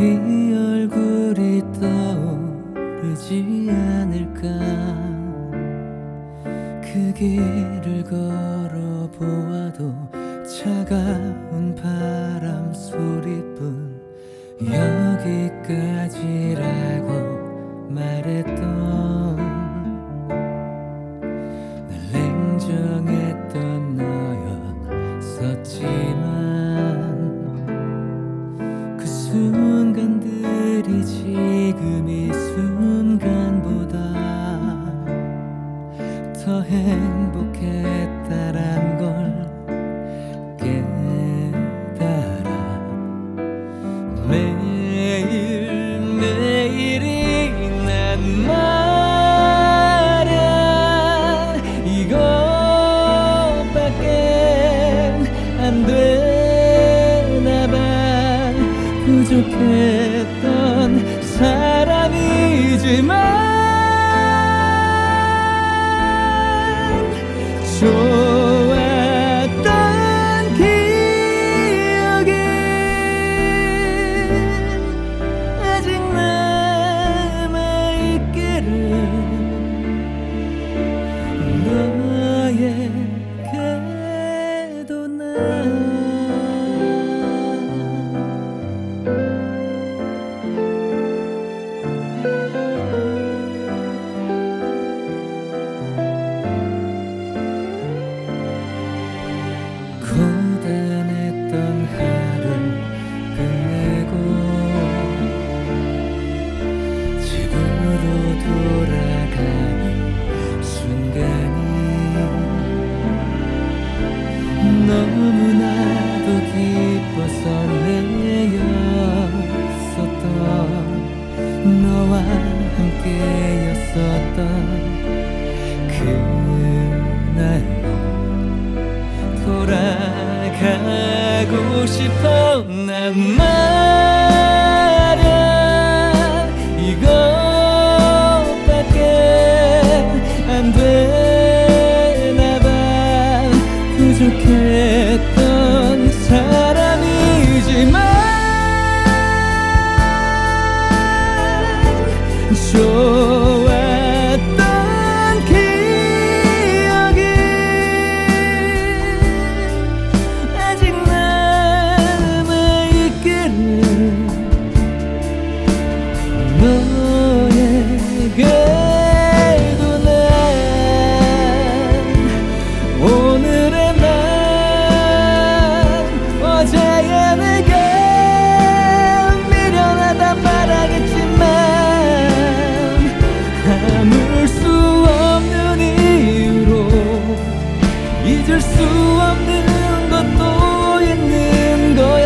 네 얼굴이 떠오르지 않을까. 그 길을 걸어보아도 차가운 바람 소리뿐. 여기까지라고 말했던 날 냉정했던 너였었지만 그 순간들이 지금 이 순간보다 더 행복했다란 걸 깨달아. 매일매일이 난 말야 이것밖엔 안 되나봐. 부족했던 사람이지만 좋았던 기억이 아직 남아있기를. 너에게도 난 고단했던 하루 끝내고 집으로 돌아가는 순간이 너무나도 기뻐 설레었었던 너와 함께였었던 그날로 돌아가고 싶어. 난 말야 이것밖에 안 되나봐. 부족했던 사람이지만 좋았던 기억이 아직 남아있기를. 너에게도 난 오늘의 난 어제의 내게 미련하다 말하겠지만 아물 수 없는 이유로 잊을 수 없는 것도 있는 거야.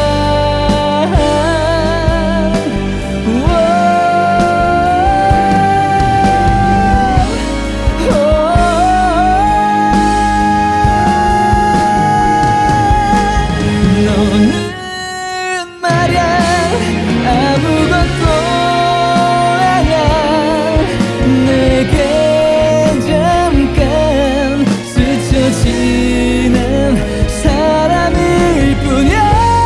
너는 말야 아무것도 아냐. 내겐 잠깐 스쳐지는 사람일 뿐이야.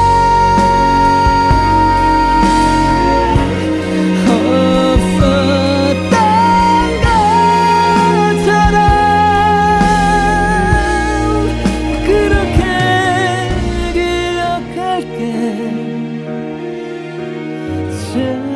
없었던 것처럼 그렇게 기억할게.